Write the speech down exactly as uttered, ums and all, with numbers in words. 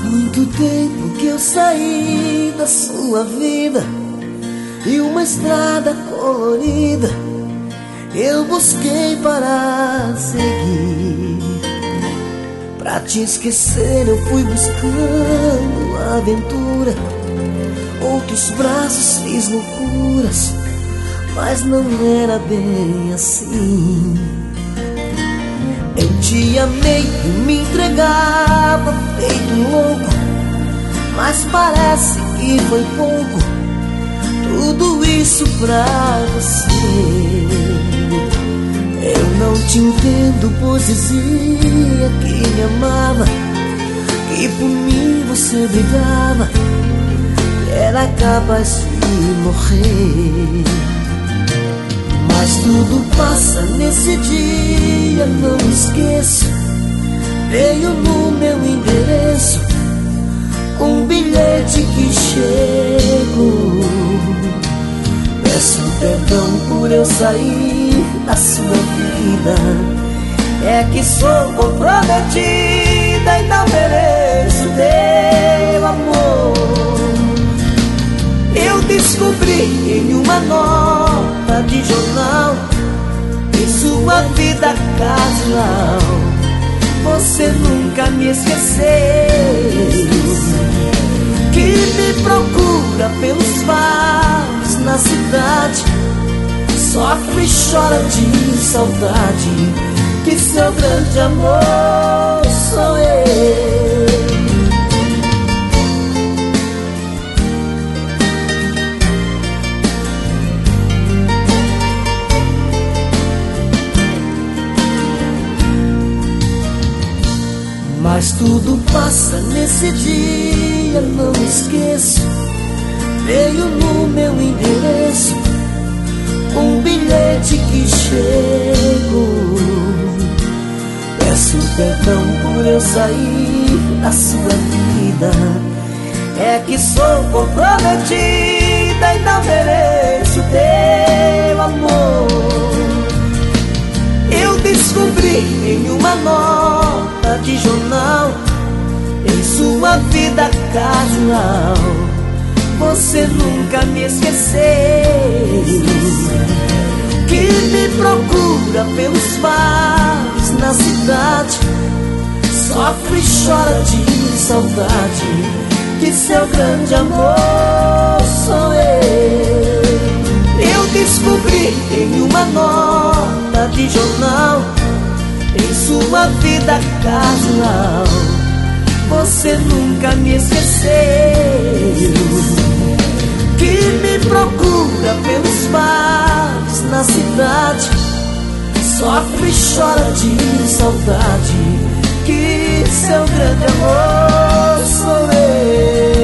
muito tempo que eu saí da sua vida, e uma estrada colorida eu busquei para seguir. Pra te esquecer eu fui buscando aventura, outros braços fiz loucuras, mas não era bem assim. Eu te amei e me entregava feito um louco, mas parece que foi pouco tudo isso pra você. Eu não te entendo, pois dizia que me amava, que por mim você brigava, que era capaz de morrer. Mas tudo passa nesse dia, não esqueço. Veio no meu endereço um bilhete que chegou. Peço perdão por eu sair da sua vida, é que sou comprometida e não mereço teu amor. Eu descobri em uma nota de jornal, em sua vida casual, você nunca me esqueceu, que me procura pelos bares na cidade, sofre e chora de saudade, que seu grande amor sou eu. Mas tudo passa nesse dia, não esqueço. Veio no meu endereço um bilhete que chegou. Peço perdão por eu sair da sua vida, é que sou comprometida e não mereço teu amor. Eu descobri em uma nota de jornal, em sua vida casual, você nunca me esqueceu, que me procura pelos bares na cidade, sofre e chora de saudade, que seu grande amor sou eu. Eu descobri em uma nota de jornal, em sua vida casual, você nunca me esqueceu, que me procura pelos bares na cidade, sofre e chora de saudade, que seu grande amor sou eu.